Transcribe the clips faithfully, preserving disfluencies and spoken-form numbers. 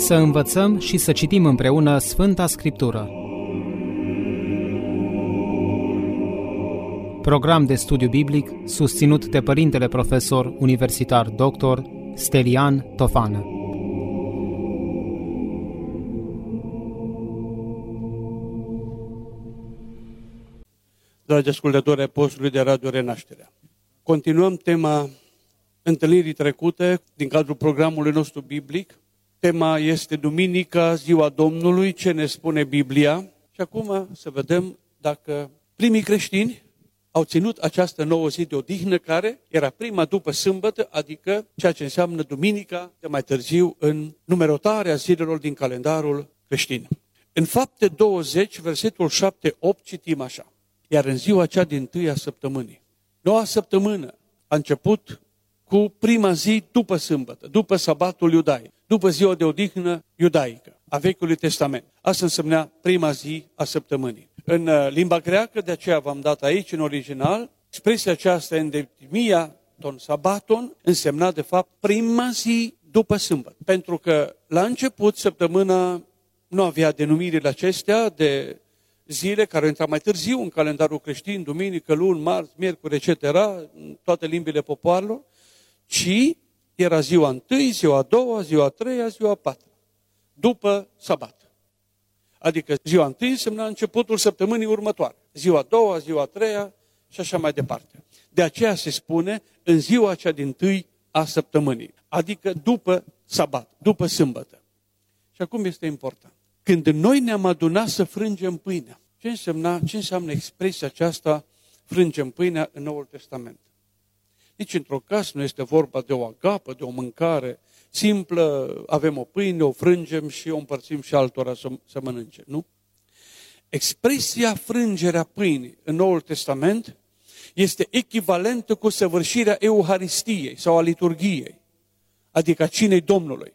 Să învățăm și să citim împreună Sfânta Scriptură. Program de studiu biblic susținut de Părintele Profesor Universitar doctor Stelian Tofană. Dragi ascultători ai postului de Radio Renașterea, continuăm tema întâlnirii trecute din cadrul programului nostru biblic. Tema este Duminica, Ziua Domnului, ce ne spune Biblia. Și acum să vedem dacă primii creștini au ținut această nouă zi de odihnă, care era prima după sâmbătă, adică ceea ce înseamnă duminica de mai târziu în numerotarea zilelor din calendarul creștin. În Fapte douăzeci, versetul șapte opt, citim așa: iar în ziua cea dintâi a săptămânii, noua săptămână a început cu prima zi după sâmbătă, după sabatul iudaic, după ziua de odihnă iudaică a Vechiului Testament. Asta însemnea prima zi a săptămânii. În limba greacă, de aceea v-am dat aici, în original, expresia aceasta, endemia ton sabaton, însemna de fapt prima zi după sâmbătă. Pentru că la început, săptămâna nu avea denumirile acestea de zile care intrau mai târziu în calendarul creștin, duminică, luni, marți, miercuri, et cetera, în toate limbile popoarelor, ci era ziua întâi, ziua a doua, ziua a treia, ziua a patra, după sabat. Adică ziua întâi însemna începutul săptămânii următoare, ziua a doua, ziua a treia și așa mai departe. De aceea se spune în ziua cea dintâi a săptămânii, adică după sabat, după sâmbătă. Și acum este important. Când noi ne-am adunat să frângem pâinea, ce însemna, ce înseamnă expresia aceasta, frângem pâinea în Noul Testament? Nici într-o casă nu este vorba de o agapă, de o mâncare simplă, avem o pâine, o frângem și o împărțim și altora să, să mănânce, nu? Expresia frângerea pâinii în Noul Testament este echivalentă cu săvârșirea Euharistiei sau a liturghiei, adică a cinei Domnului.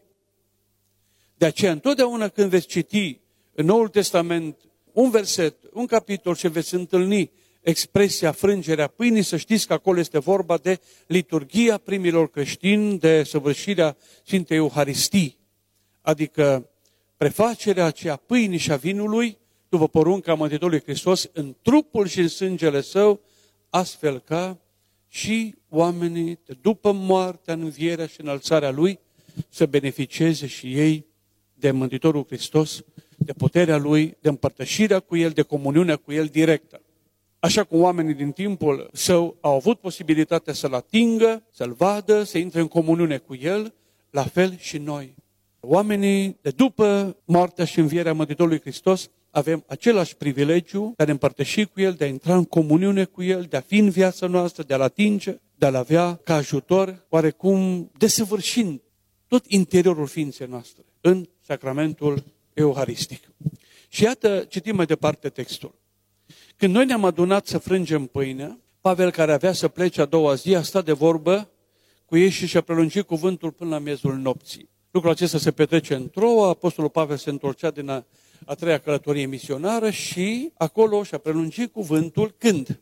De aceea, întotdeauna când veți citi în Noul Testament un verset, un capitol și veți întâlni expresia frângerea pâinii, să știți că acolo este vorba de liturghia primilor creștini, de săvârșirea Sfintei Euharistii, adică prefacerea aceea pâinii și a vinului, după porunca Mântuitorului Hristos, în trupul și în sângele Său, astfel ca și oamenii, de după moartea, învierea și înălțarea Lui, să beneficieze și ei de Mântuitorul Hristos, de puterea Lui, de împărtășirea cu El, de comuniunea cu El directă. Așa cum oamenii din timpul său au avut posibilitatea să-L atingă, să-L vadă, să intre în comuniune cu El, la fel și noi. Oamenii de după moartea și învierea Mântuitorului Hristos avem același privilegiu de a ne împărtăși cu El, de a intra în comuniune cu El, de a fi în viața noastră, de a-L atinge, de a-L avea ca ajutor, oarecum desăvârșind tot interiorul ființei noastre în sacramentul euharistic. Și iată, citim mai departe textul. Când noi ne-am adunat să frângem pâinea, Pavel, care avea să plece a doua zi, a stat de vorbă cu ei și și-a prelungit cuvântul până la miezul nopții. Lucrul acesta se petrece în Troa, apostolul Pavel se întorcea din a, a treia călătorie misionară și acolo și-a prelungit cuvântul când?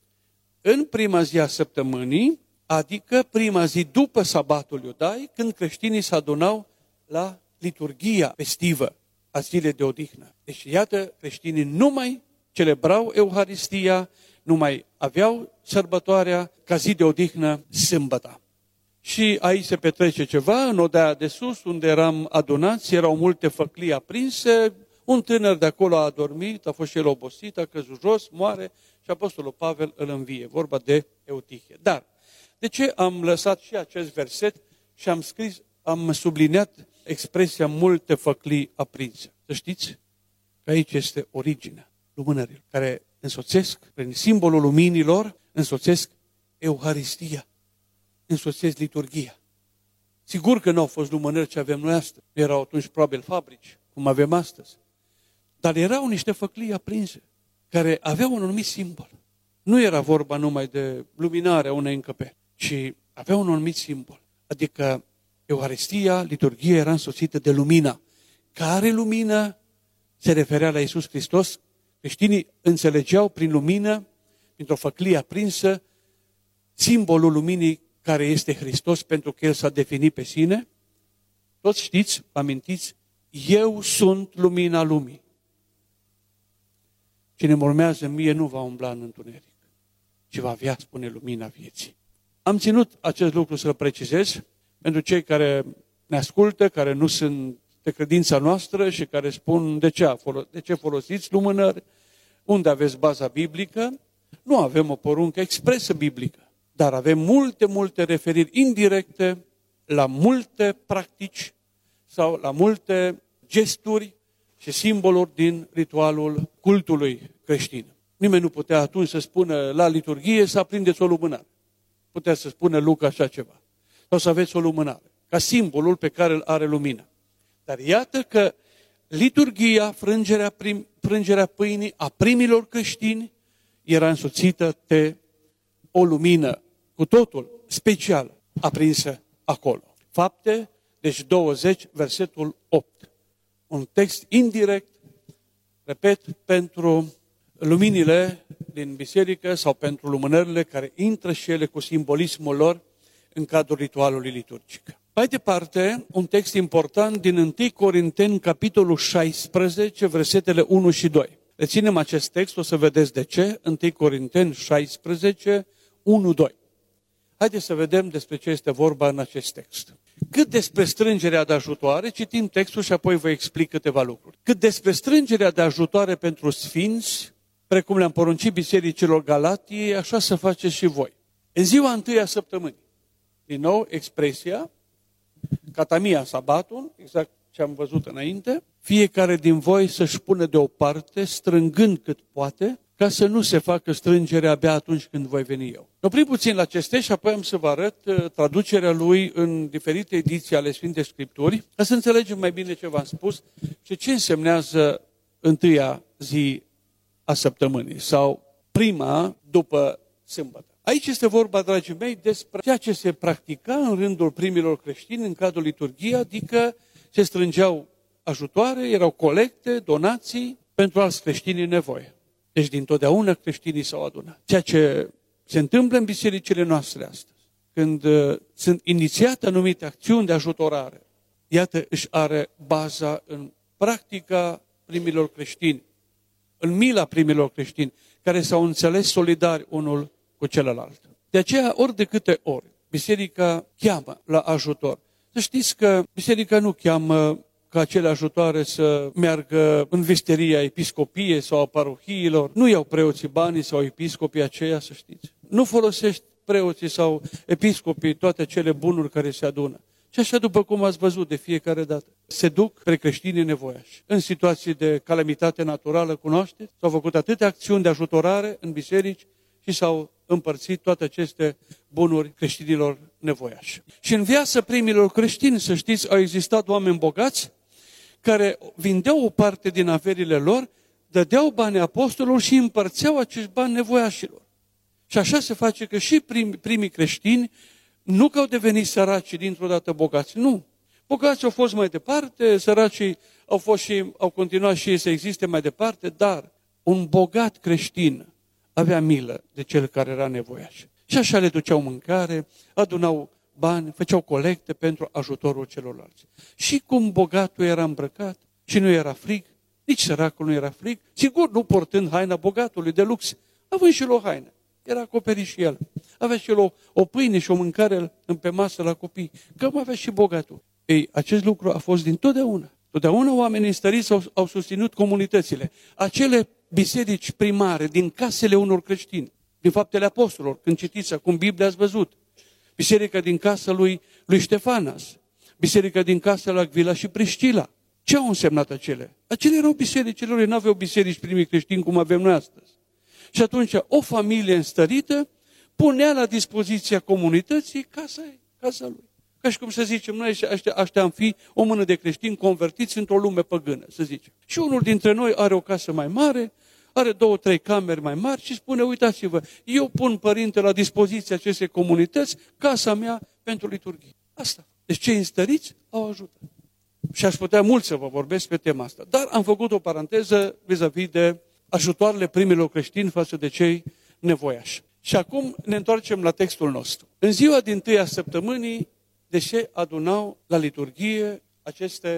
În prima zi a săptămânii, adică prima zi după sabatul iudaic, când creștinii se adunau la liturghia festivă a zilei de odihnă. Deci iată, creștinii nu mai celebrau Euharistia, nu mai aveau sărbătoarea ca zi de odihnă sâmbăta. Și aici se petrece ceva, în odaia de sus, unde eram adunați, erau multe făclii aprinse, un tânăr de acolo a adormit, a fost și el obosit, a căzut jos, moare și apostolul Pavel îl învie. Vorba de Eutihie. Dar, de ce am lăsat și acest verset și am scris, am subliniat expresia multe făclii aprinse? Să știți că aici este originea lumânărilor, care însoțesc, prin simbolul luminilor, însoțesc Euharistia, însoțesc liturghia. Sigur că nu au fost lumânări ce avem noi astăzi, nu erau atunci probabil fabrici, cum avem astăzi, dar erau niște făclii aprinse, care aveau un anumit simbol. Nu era vorba numai de luminarea unei încăperi, ci aveau un anumit simbol, adică Euharistia, liturghia era însoțită de lumina. Care lumină? Se referea la Iisus Hristos. Creștinii înțelegeau prin lumină, printr-o făclie aprinsă, simbolul luminii care este Hristos, pentru că El s-a definit pe sine. Toți știți, amintiți eu sunt lumina lumii. Cine mă urmează mie nu va umbla în întuneric, ci va avea, spune, lumina vieții. Am ținut acest lucru să-l precizez pentru cei care ne ascultă, care nu sunt de credința noastră și care spun de ce, de ce folosiți lumânări, unde aveți baza biblică. Nu avem o poruncă expresă biblică, dar avem multe, multe referiri indirecte la multe practici sau la multe gesturi și simboluri din ritualul cultului creștin. Nimeni nu putea atunci să spună la liturghie să aprindeți o lumânare. Putea să spună Luca așa ceva. Sau să aveți o lumânare, ca simbolul pe care îl are lumina. Dar iată că liturghia, frângerea, prim, frângerea pâinii a primilor creștini era însoțită de o lumină cu totul special aprinsă acolo. Fapte, deci douăzeci, versetul opt. Un text indirect, repet, pentru luminile din biserică sau pentru lumânările care intră și ele cu simbolismul lor în cadrul ritualului liturgic. Mai departe, un text important din întâi Corinteni, capitolul șaisprezece, versetele unu și doi. Reținem acest text, o să vedeți de ce, întâi Corinteni șaisprezece, unu doi. Haideți să vedem despre ce este vorba în acest text. Cât despre strângerea de ajutoare, citim textul și apoi vă explic câteva lucruri. Cât despre strângerea de ajutoare pentru sfinți, precum le-am poruncit bisericilor Galatiei, așa să faceți și voi. În ziua întâia săptămânii, din nou expresia, catamia sabatul, exact ce am văzut înainte, fiecare din voi să-și pune deoparte, strângând cât poate, ca să nu se facă strângere abia atunci când voi veni eu. Oprim puțin la acest text și apoi am să vă arăt traducerea lui în diferite ediții ale Sfintei Scripturi, ca să înțelegem mai bine ce v-am spus și ce însemnează întâia zi a săptămânii sau prima după sâmbătă. Aici este vorba, dragii mei, despre ceea ce se practica în rândul primilor creștini în cadrul liturghiei, adică se strângeau ajutoare, erau colecte, donații pentru alți creștini în nevoie. Deci dintotdeauna creștinii s-au adunat. Ceea ce se întâmplă în bisericile noastre astăzi, când uh, sunt inițiate anumite acțiuni de ajutorare, iată, își are baza în practica primilor creștini, în mila primilor creștini, care s-au înțeles solidari unul cu celălalt. De aceea, ori de câte ori, biserica cheamă la ajutor. Să știți că biserica nu cheamă ca acele ajutoare să meargă în visteria episcopiei sau a parohiilor. Nu iau preoții banii sau episcopii aceia, să știți. Nu folosești preoții sau episcopii toate cele bunuri care se adună. Și așa, după cum ați văzut de fiecare dată, se duc spre creștinii nevoiași. În situații de calamitate naturală, cunoașteți, s-au făcut atâtea acțiuni de ajutorare în biserici și s-au împărțit toate aceste bunuri creștinilor nevoiași. Și în viața primilor creștini, să știți, au existat oameni bogați care vindeau o parte din averile lor, dădeau bani apostolilor și împărțeau acești bani nevoiașilor. Și așa se face că și primii, primii creștini nu că au devenit săraci dintr-o dată bogați, nu. Bogații au fost mai departe, săracii au fost și au continuat și ei să existe mai departe, dar un bogat creștin avea milă de cel care era nevoiaș. Și așa le duceau mâncare, adunau bani, făceau colecte pentru ajutorul celorlalți. Și cum bogatul era îmbrăcat și nu era frig, nici săracul nu era frig, sigur nu portând haina bogatului de lux, având și el o haină. Era acoperit și el. Avea și el o, o pâine și o mâncare pe masă la copii, că mai avea și bogatul. Ei, acest lucru a fost din totdeauna. Totdeauna oamenii înstăriți au, au susținut comunitățile. Acele biserici primare din casele unor creștini, din Faptele Apostolilor, când citiți acum Biblia ați văzut. Biserica din casa lui, lui Ștefanas, biserica din casa lui Acvila și Priscila. Ce au însemnat acele? Acele erau bisericile lor, nu aveau biserici primii creștini cum avem noi astăzi. Și atunci o familie înstărită punea la dispoziția comunității casa ei, casa lui. Ca și cum să zicem, noi aștia am fi o mână de creștini convertiți într-o lume păgână, să zicem. Și unul dintre noi are o casă mai mare, are două, trei camere mai mari și spune, uitați-vă, eu pun, părinte, la dispoziția acestei comunități casa mea pentru liturghie. Asta. Deci cei înstăriți au ajutat. Și aș putea mult să vă vorbesc pe tema asta. Dar am făcut o paranteză vis-a-vis de ajutoarele primilor creștini față de cei nevoiași. Și acum ne întoarcem la textul nostru. În ziua din tâia săptămânii, deși adunau la liturghie aceste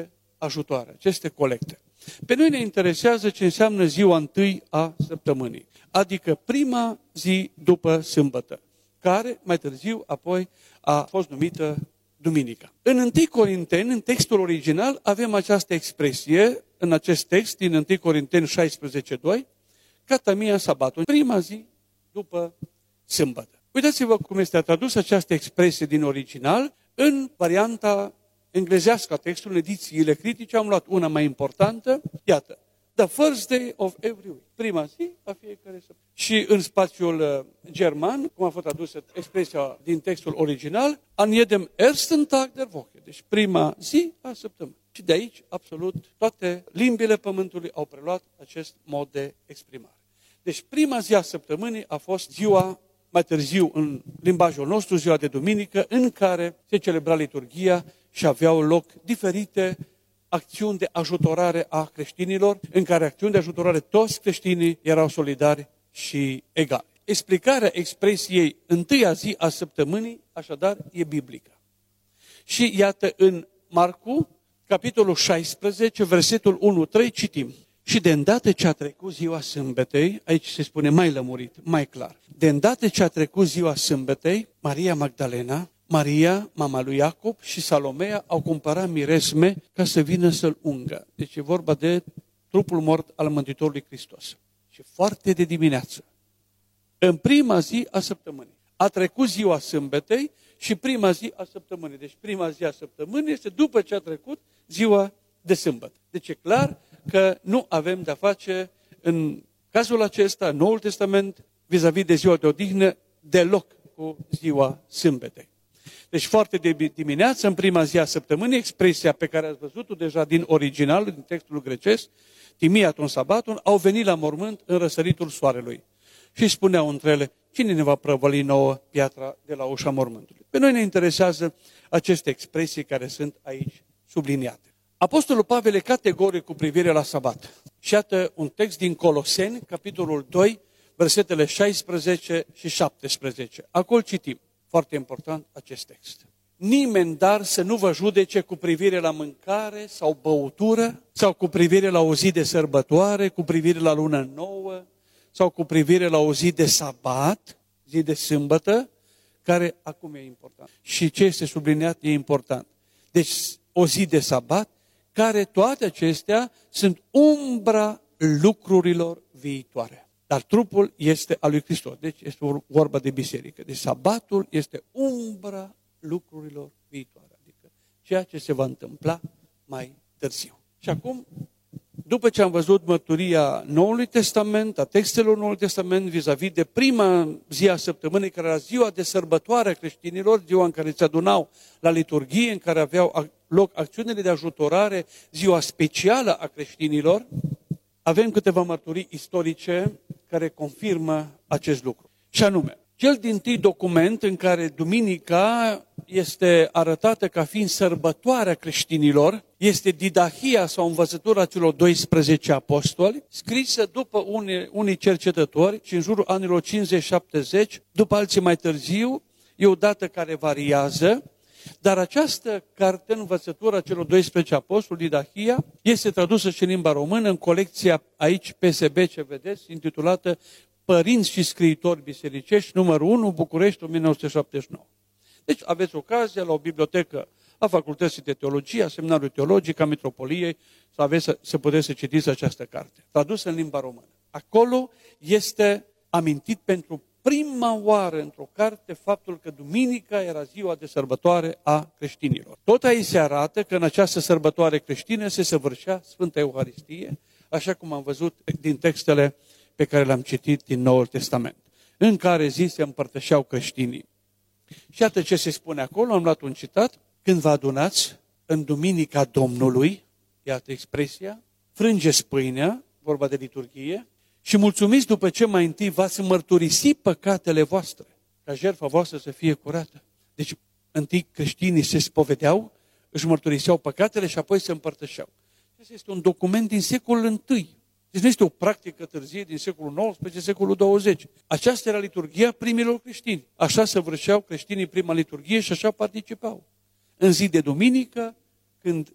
ajutoare, aceste colecte. Pe noi ne interesează ce înseamnă ziua întâi a săptămânii, adică prima zi după sâmbătă, care mai târziu apoi a fost numită duminica. În întâi Corinteni, în textul original, avem această expresie, în acest text din întâi Corinteni șaisprezece doi, catamia sabatul, prima zi după sâmbătă. Uitați-vă cum este tradusă această expresie din original în varianta englezească a textului, în edițiile critice, am luat una mai importantă, iată, the first day of every week, prima zi a fiecare săptămână. Și în spațiul german, cum a fost tradusă expresia din textul original, an jedem ersten Tag der Woche, deci prima zi a săptămânii. Și de aici, absolut, toate limbile pământului au preluat acest mod de exprimare. Deci prima zi a săptămânii a fost ziua, mai târziu în limbajul nostru, ziua de duminică, în care se celebra liturghia și aveau loc diferite acțiuni de ajutorare a creștinilor, în care acțiuni de ajutorare toți creștinii erau solidari și egali. Explicarea expresiei întâia zi a săptămânii, așadar, e biblică. Și iată în Marcu, capitolul șaisprezece, versetul unu trei, citim. Și de îndată ce a trecut ziua sâmbetei, aici se spune mai lămurit, mai clar, de îndată ce a trecut ziua sâmbetei, Maria Magdalena, Maria, mama lui Iacob și Salomea au cumpărat miresme ca să vină să-l ungă. Deci e vorba de trupul mort al Mântuitorului Hristos. Și foarte de dimineață, în prima zi a săptămânii, a trecut ziua sâmbetei și prima zi a săptămânii. Deci prima zi a săptămânii este după ce a trecut ziua de sâmbătă. Deci e clar că nu avem de-a face în cazul acesta, în Noul Testament, vis-a-vis de ziua de odihnă, deloc cu ziua sâmbetei. Deci foarte de dimineață, în prima zi a săptămânii, expresia pe care ați văzut-o deja din original, din textul grecesc, timiaton sabaton, au venit la mormânt în răsăritul soarelui. Și spuneau între ele, cine ne va prăvăli nouă piatra de la ușa mormântului? Pe noi ne interesează aceste expresii care sunt aici subliniate. Apostolul Pavel e categoric cu privire la sabat. Și iată un text din Coloseni, capitolul doi, versetele șaisprezece și șaptesprezece. Acolo citim, foarte important acest text. Nimeni dar să nu vă judece cu privire la mâncare sau băutură, sau cu privire la o zi de sărbătoare, cu privire la lună nouă, sau cu privire la o zi de sabat, zi de sâmbătă, care acum e important. Și ce este subliniat e important. Deci o zi de sabat, care toate acestea sunt umbra lucrurilor viitoare. Dar trupul este al lui Hristos. Deci este vorba de biserică. Deci sabatul este umbra lucrurilor viitoare. Adică ceea ce se va întâmpla mai târziu. Și acum, după ce am văzut mărturia Noului Testament, a textelor Noului Testament, vis-a-vis de prima zi a săptămânii, care era ziua de sărbătoare a creștinilor, ziua în care se adunau la liturghie, în care aveau loc acțiunile de ajutorare, ziua specială a creștinilor, avem câteva mărturii istorice care confirmă acest lucru. Și anume, cel dintâi document în care duminica este arătată ca fiind sărbătoarea creștinilor este Didahia sau învățătura celor doisprezece apostoli, scrisă după unii, unii cercetători și în jurul anilor cincizeci șaptezeci, după alții mai târziu, e o dată care variază, dar această carte, învățătura celor doisprezece apostoli, Didahia, este tradusă și în limba română în colecția aici P S B, ce vedeți, intitulată Părinți și scriitori bisericești, numărul unu, București, o mie nouă sute șaptezeci și nouă. Deci aveți ocazia la o bibliotecă a Facultății de Teologie, a Seminarului Teologic, a Mitropoliei, să, aveți, să puteți să citiți această carte, tradusă în limba română. Acolo este amintit pentru prima oară într-o carte faptul că duminica era ziua de sărbătoare a creștinilor. Tot aici se arată că în această sărbătoare creștină se săvârșea Sfânta Euharistie, așa cum am văzut din textele pe care le-am citit din Noul Testament, în care zi se împărtășeau creștinii. Și iată ce se spune acolo, am luat un citat, când vă adunați în Duminica Domnului, iată expresia, frângeți pâinea, vorba de liturghie, și mulțumiți după ce mai întâi v-ați mărturisi păcatele voastre, ca jertfa voastră să fie curată. Deci întâi creștinii se spovedeau, își mărturiseau păcatele și apoi se împărtășeau. Acesta este un document din secolul întâi. Deci nu este o practică târzie din secolul nouăsprezece, secolul douăzeci. Aceasta era liturghia primilor creștini. Așa săvârșeau creștinii prima liturghie și așa participau. În zi de duminică, când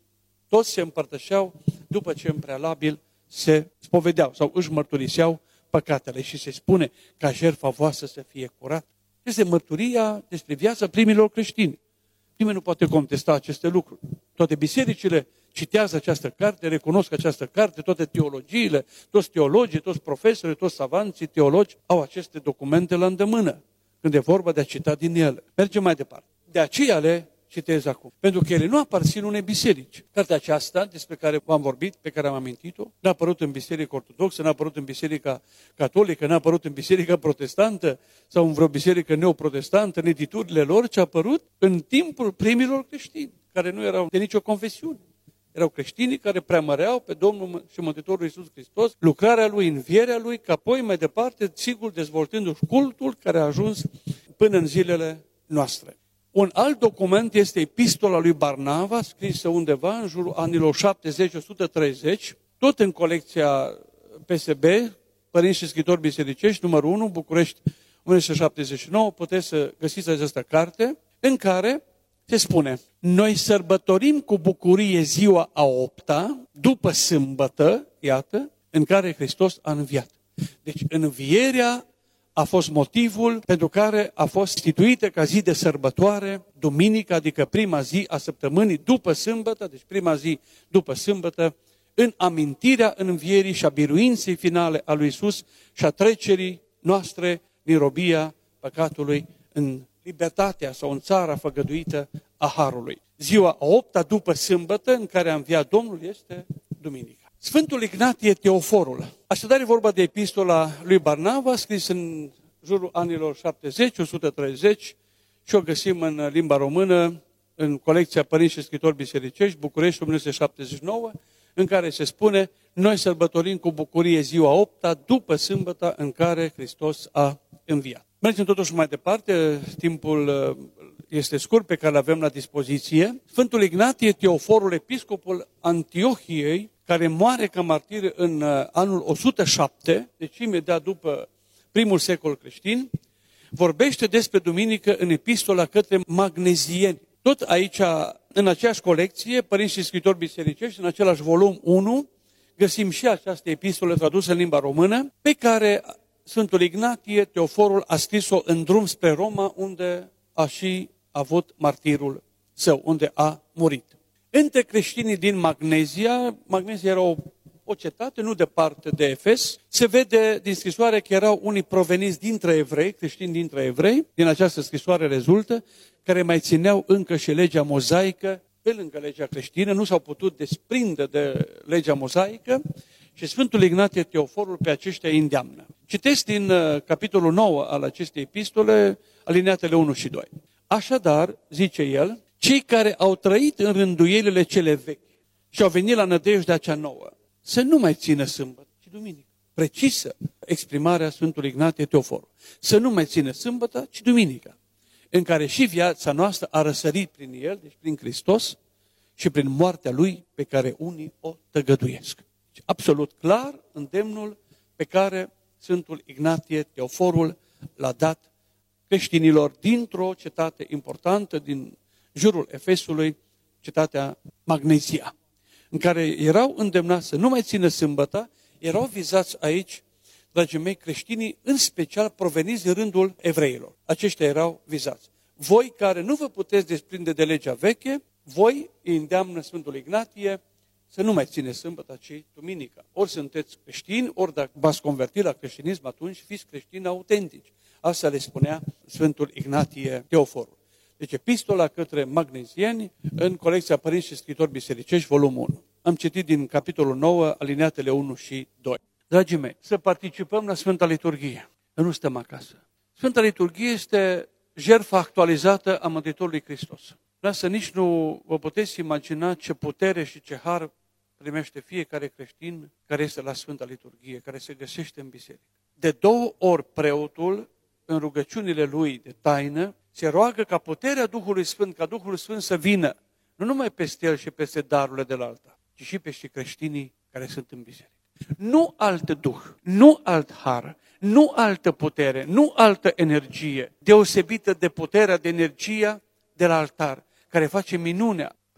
Toți se împărtășeau după ce în prealabil se spovedeau sau își mărturiseau păcatele și se spune ca jertfa voastră să fie curată. Este mărturia despre viața primilor creștini. Nimeni nu poate contesta aceste lucruri. Toate bisericile citează această carte, recunosc această carte, toate teologiile, toți teologii, toți profesori, toți savanții, teologi au aceste documente la îndemână când e vorba de a cita din ele. Mergem mai departe. De aceea le citez acum. Pentru că ele nu aparțin unei biserici. Cartea aceasta, despre care v-am vorbit, pe care am amintit-o, n-a apărut în biserica ortodoxă, n-a apărut în biserica catolică, n-a apărut în biserica protestantă sau în vreo biserică neoprotestantă, în editurile lor, ci a apărut în timpul primilor creștini, care nu erau de nicio confesiune. Erau creștinii care preamăreau pe Domnul și Mântuitorul Iisus Hristos, lucrarea Lui, învierea Lui, ca apoi mai departe, sigur, dezvoltându-și cultul care a ajuns până în zilele noastre. Un alt document este epistola lui Barnava, scrisă undeva în jurul anilor șaptezeci - o sută treizeci, tot în colecția P S B, Părinți și Scritori Bisericești, numărul unu, București, o mie nouă sute șaptezeci și nouă, puteți să găsiți această carte, în care se spune: noi sărbătorim cu bucurie ziua a opta, după sâmbătă, iată, în care Hristos a înviat. Deci învierea a fost motivul pentru care a fost instituită ca zi de sărbătoare, duminică, adică prima zi a săptămânii după sâmbătă, deci prima zi după sâmbătă, în amintirea învierii și a biruinței finale a lui Iisus și a trecerii noastre din robia păcatului în libertatea sau în țara făgăduită a Harului. Ziua a opta după sâmbătă în care a înviat Domnul este duminica. Sfântul Ignatie Teoforul. Așadar e vorba de epistola lui Barnava, scris în jurul anilor șaptezeci - o sută treizeci și o găsim în limba română în colecția Părinți și Scritori Bisericești, București, o mie nouă sute șaptezeci și nouă, în care se spune: noi sărbătorim cu bucurie ziua opta după sâmbătă în care Hristos a înviat. Mergem totuși mai departe, timpul este scurt pe care îl avem la dispoziție. Sfântul Ignatie Teoforul, episcopul Antiohiei, care moare ca martir în anul o sută șapte, deci imediat după primul secol creștin, vorbește despre duminică în epistola către magnezieni. Tot aici, în aceeași colecție, Părinți și Scritori Bisericești, în același volum unu, găsim și această epistolă tradusă în limba română, pe care Sfântul Ignatie Teoforul a scris-o în drum spre Roma, unde a și avut martirul său, unde a murit. Între creștinii din Magnezia, Magnezia era o, o cetate nu departe de Efes, se vede din scrisoare că erau unii proveniți dintre evrei, creștini dintre evrei, din această scrisoare rezultă, care mai țineau încă și legea mozaică, pe lângă legea creștină, nu s-au putut desprinde de legea mozaică și Sfântul Ignatie Teoforul pe aceștia îi îndeamnă. Citesc din uh, capitolul nouă al acestei epistole, alineatele unu și doi. Așadar, zice el, cei care au trăit în rânduielile cele vechi și au venit la nădejdea cea nouă, să nu mai țină sâmbătă, ci duminică. Precisă exprimarea Sfântului Ignatie Teoforul. Să nu mai țină sâmbătă, ci duminică, în care și viața noastră a răsărit prin El, deci prin Hristos, și prin moartea Lui pe care unii o tăgăduiesc. Deci, absolut clar îndemnul pe care Sfântul Ignatie Teoforul l-a dat creștinilor dintr-o cetate importantă din jurul Efesului, cetatea Magnezia, în care erau îndemnați să nu mai țină sâmbăta, erau vizați aici, dragii mei, creștinii, în special proveniți din rândul evreilor. Aceștia erau vizați. Voi care nu vă puteți desprinde de legea veche, voi îi îndeamnă Sfântul Ignatie să nu mai ține sâmbăta, ci duminica. Ori sunteți creștini, ori dacă v-ați convertit la creștinism, atunci fiți creștini autentici. Asta le spunea Sfântul Ignatie Teoforul. Deci epistola către magnezieni în colecția Părinți și Scritori Bisericești, volumul unu. Am citit din capitolul nouă, alineatele unu și doi. Dragii mei, să participăm la Sfânta Liturghie. Nu stăm acasă. Sfânta Liturghie este jertfa actualizată a Mântuitorului Hristos. Lasă, nici nu vă puteți imagina ce putere și ce har primește fiecare creștin care este la Sfânta Liturghie, care se găsește în biserică. De două ori preotul, în rugăciunile lui de taină, se roagă ca puterea Duhului Sfânt, ca Duhul Sfânt să vină, nu numai peste el și peste darurile de la altar, ci și peste creștinii care sunt în biserică. Nu alt Duh, nu alt har, nu altă putere, nu altă energie, deosebită de puterea, de energia de la altar, care face minunea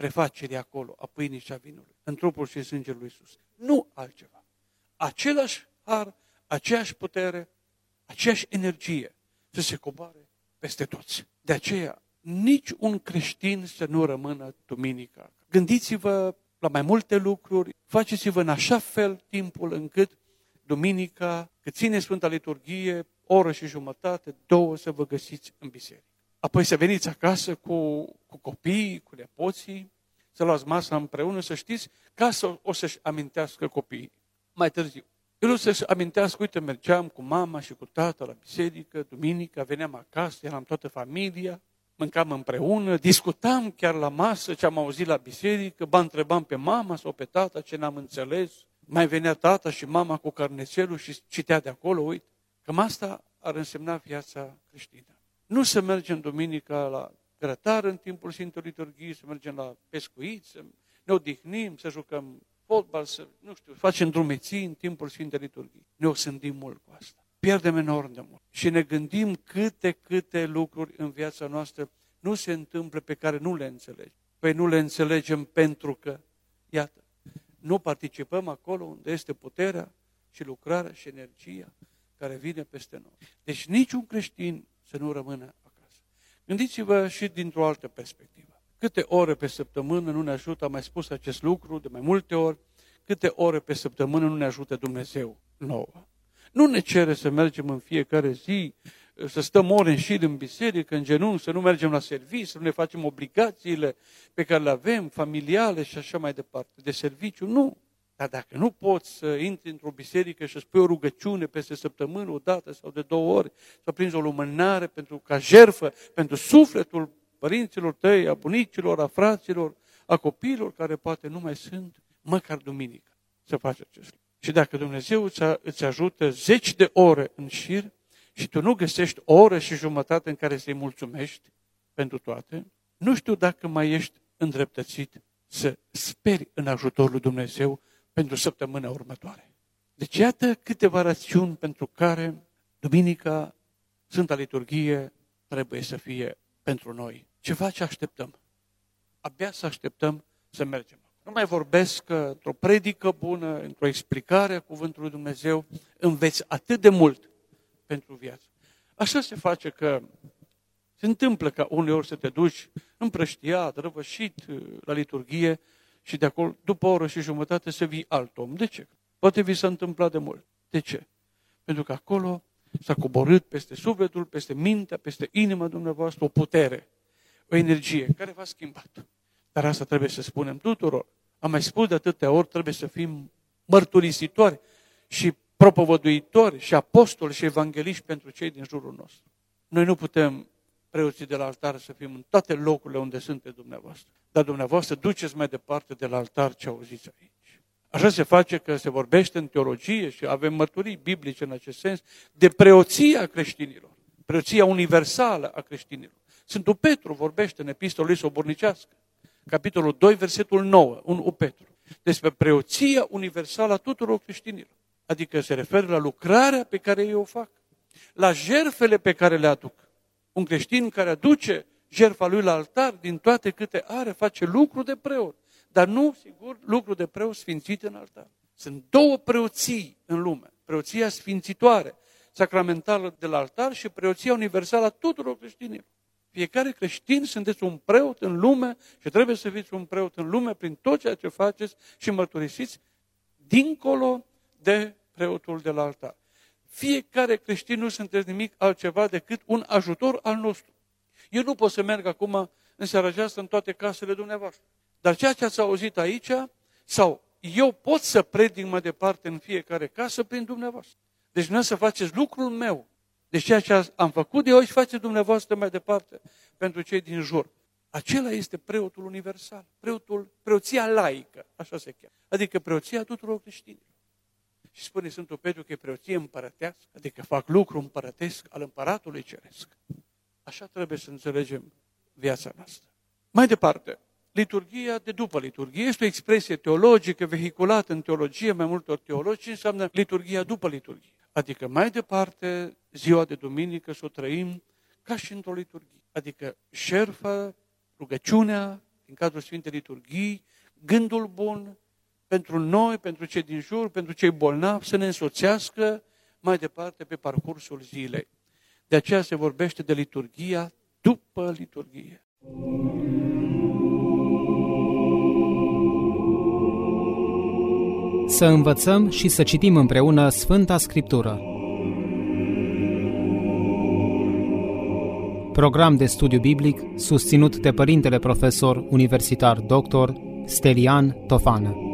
prefacerii acolo, a pâinii și a vinului, în trupul și sângele lui Iisus. Nu altceva. Același har, aceeași putere, aceeași energie să se coboare peste toți. De aceea, nici un creștin să nu rămână duminica. Gândiți-vă la mai multe lucruri, faceți-vă în așa fel timpul încât duminica, cât ține Sfânta Liturghie, o oră și jumătate, două să vă găsiți în biserică. Apoi să veniți acasă cu, cu copiii, cu nepoții, să luați masa împreună, să știți, ca să o să-și amintească copiii mai târziu. El o să-și amintească, uite, mergeam cu mama și cu tata la biserică, duminica, veneam acasă, eram toată familia, mâncam împreună, discutam chiar la masă ce am auzit la biserică, ba întrebam pe mama sau pe tata ce n-am înțeles, mai venea tata și mama cu carnețelul și citea de acolo, uite. Cam asta ar însemna viața creștină. Nu să mergem duminica la grătar în timpul Sfintei Liturghii, să mergem la pescuit, să ne odihnim, să jucăm fotbal, să, nu știu, facem drumeții în timpul Sfintei Liturghii. Ne osândim mult cu asta. Pierdem enorm de mult. Și ne gândim câte, câte lucruri în viața noastră nu se întâmplă pe care nu le înțelegem. Păi nu le înțelegem pentru că, iată, nu participăm acolo unde este puterea și lucrarea și energia care vine peste noi. Deci niciun creștin să nu rămână acasă. Gândiți-vă și dintr-o altă perspectivă. Câte ore pe săptămână nu ne ajută, am mai spus acest lucru de mai multe ori, câte ore pe săptămână nu ne ajută Dumnezeu nouă. Nu ne cere să mergem în fiecare zi, să stăm ore în șir în biserică, în genunchi, să nu mergem la serviciu, să nu ne facem obligațiile pe care le avem, familiale și așa mai departe, de serviciu, nu. Dar dacă nu poți să intri într-o biserică și să spui o rugăciune peste săptămână, o dată sau de două ori, să prinzi o lumânare pentru ca jertfă, pentru sufletul părinților tăi, a bunicilor, a fraților, a copiilor care poate nu mai sunt, măcar duminică să faci acest lucru. Și dacă Dumnezeu îți ajută zeci de ore în șir și tu nu găsești o oră și jumătate în care să-i mulțumești pentru toate, nu știu dacă mai ești îndreptățit să speri în ajutorul lui Dumnezeu pentru săptămâna următoare. Deci iată câteva rațiuni pentru care duminica, Sfânta Liturghie, trebuie să fie pentru noi. Ceva ce așteptăm. Abia să așteptăm să mergem. Nu mai vorbesc că într-o predică bună, într-o explicare a Cuvântului Dumnezeu, înveți atât de mult pentru viață. Așa se face că se întâmplă ca uneori să te duci împrăștiat, răvășit la liturghie și de acolo, după o oră și jumătate, să vii alt om. De ce? Poate vi s-a întâmplat de mult. De ce? Pentru că acolo s-a coborât peste sufletul, peste mintea, peste inima dumneavoastră o putere, o energie care v-a schimbat. Dar asta trebuie să spunem tuturor. Am mai spus de atâtea ori, trebuie să fim mărturisitori și propovăduitori și apostoli și evangeliști pentru cei din jurul nostru. Noi nu putem, preoții de la altar, să fim în toate locurile unde sunteți dumneavoastră. Dar dumneavoastră duceți mai departe de la altar ce auziți aici. Așa se face că se vorbește în teologie și avem mărturii biblice în acest sens de preoția creștinilor, preoția universală a creștinilor. Sfântul Petru vorbește în epistola lui sobornicească, capitolul doi, versetul nouă, unu Petru, despre preoția universală a tuturor creștinilor. Adică se referă la lucrarea pe care ei o fac, la jertfele pe care le aduc. Un creștin care aduce jertfa lui la altar, din toate câte are, face lucru de preot. Dar nu, sigur, lucru de preot sfințit în altar. Sunt două preoții în lume. Preoția sfințitoare, sacramentală de la altar și preoția universală a tuturor creștinilor. Fiecare creștin sunteți un preot în lume și trebuie să fiți un preot în lume prin tot ceea ce faceți și mărturisiți dincolo de preotul de la altar. Fiecare creștin nu sunteți nimic altceva decât un ajutor al nostru. Eu nu pot să merg acum în seara aceasta în toate casele dumneavoastră. Dar ceea ce ați auzit aici, sau eu pot să predic mai departe în fiecare casă prin dumneavoastră. Deci nu să faceți lucrul meu. Deci ceea ce am făcut eu și faceți dumneavoastră mai departe pentru cei din jur. Acela este preotul universal, preotul, preoția laică, așa se cheamă. Adică preoția tuturor creștinilor. Și spune Sfântul Petru că e preoție împărătească, adică fac lucru împărătesc al împăratului ceresc. Așa trebuie să înțelegem viața noastră. Mai departe, liturghia de după liturghie este o expresie teologică vehiculată în teologie, mai multor teologi, ce înseamnă liturghia după liturghie. Adică mai departe, ziua de duminică să o trăim ca și într-o liturghie. Adică șerfa, rugăciunea din cadrul Sfintei Liturghii, gândul bun pentru noi, pentru cei din jur, pentru cei bolnavi, să ne însoțească mai departe pe parcursul zilei. De aceea se vorbește de liturghia după liturghie. Să învățăm și să citim împreună Sfânta Scriptură. Program de studiu biblic susținut de Părintele Profesor Universitar doctor Stelian Tofană.